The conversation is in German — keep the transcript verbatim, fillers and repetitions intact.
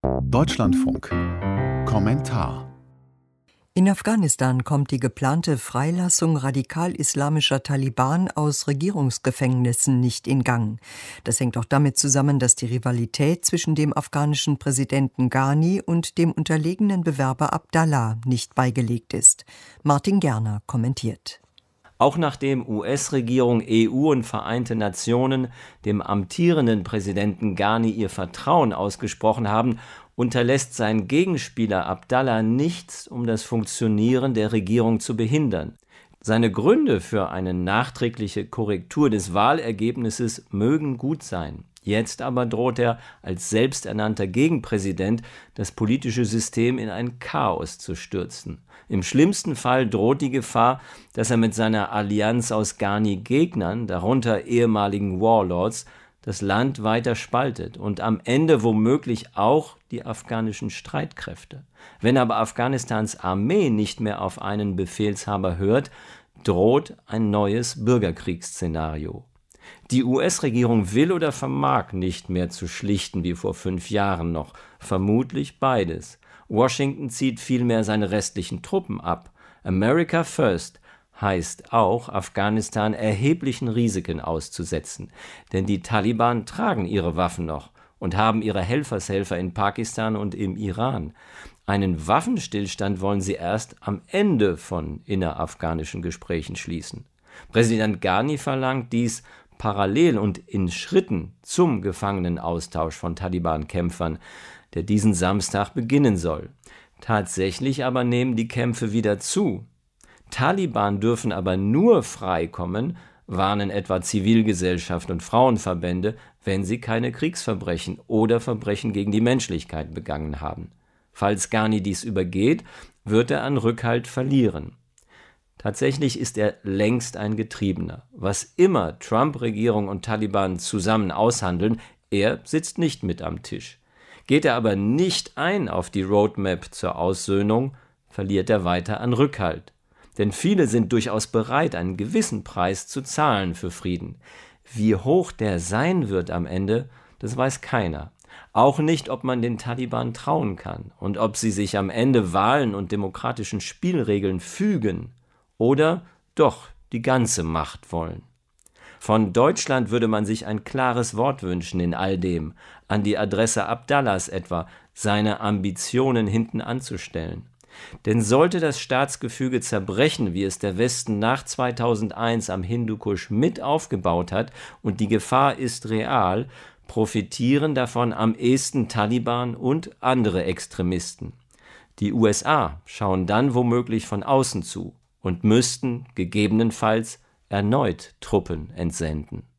Deutschlandfunk. Kommentar. In Afghanistan kommt die geplante Freilassung radikal-islamischer Taliban aus Regierungsgefängnissen nicht in Gang. Das hängt auch damit zusammen, dass die Rivalität zwischen dem afghanischen Präsidenten Ghani und dem unterlegenen Bewerber Abdallah nicht beigelegt ist. Martin Gerner kommentiert. Auch nachdem U S-Regierung, E U und Vereinte Nationen dem amtierenden Präsidenten Ghani ihr Vertrauen ausgesprochen haben, unterlässt sein Gegenspieler Abdallah nichts, um das Funktionieren der Regierung zu behindern. Seine Gründe für eine nachträgliche Korrektur des Wahlergebnisses mögen gut sein. Jetzt aber droht er als selbsternannter Gegenpräsident, das politische System in ein Chaos zu stürzen. Im schlimmsten Fall droht die Gefahr, dass er mit seiner Allianz aus Ghani-Gegnern, darunter ehemaligen Warlords, das Land weiter spaltet und am Ende womöglich auch die afghanischen Streitkräfte. Wenn aber Afghanistans Armee nicht mehr auf einen Befehlshaber hört, droht ein neues Bürgerkriegsszenario. Die U S-Regierung will oder vermag nicht mehr zu schlichten wie vor fünf Jahren noch, vermutlich beides. Washington zieht vielmehr seine restlichen Truppen ab. America First heißt auch, Afghanistan erheblichen Risiken auszusetzen. Denn die Taliban tragen ihre Waffen noch und haben ihre Helfershelfer in Pakistan und im Iran. Einen Waffenstillstand wollen sie erst am Ende von innerafghanischen Gesprächen schließen. Präsident Ghani verlangt dies parallel und in Schritten zum Gefangenenaustausch von Taliban-Kämpfern, der diesen Samstag beginnen soll. Tatsächlich aber nehmen die Kämpfe wieder zu. Taliban dürfen aber nur freikommen, warnen etwa Zivilgesellschaft und Frauenverbände, wenn sie keine Kriegsverbrechen oder Verbrechen gegen die Menschlichkeit begangen haben. Falls Ghani dies übergeht, wird er an Rückhalt verlieren. Tatsächlich ist er längst ein Getriebener. Was immer Trump-Regierung und Taliban zusammen aushandeln, er sitzt nicht mit am Tisch. Geht er aber nicht ein auf die Roadmap zur Aussöhnung, verliert er weiter an Rückhalt. Denn viele sind durchaus bereit, einen gewissen Preis zu zahlen für Frieden. Wie hoch der sein wird am Ende, das weiß keiner. Auch nicht, ob man den Taliban trauen kann und ob sie sich am Ende Wahlen und demokratischen Spielregeln fügen oder doch die ganze Macht wollen. Von Deutschland würde man sich ein klares Wort wünschen in all dem, an die Adresse Abdallahs etwa, seine Ambitionen hinten anzustellen. Denn sollte das Staatsgefüge zerbrechen, wie es der Westen nach zweitausendeins am Hindukusch mit aufgebaut hat, und die Gefahr ist real, profitieren davon am ehesten Taliban und andere Extremisten. Die U S A schauen dann womöglich von außen zu und müssten gegebenenfalls erneut Truppen entsenden.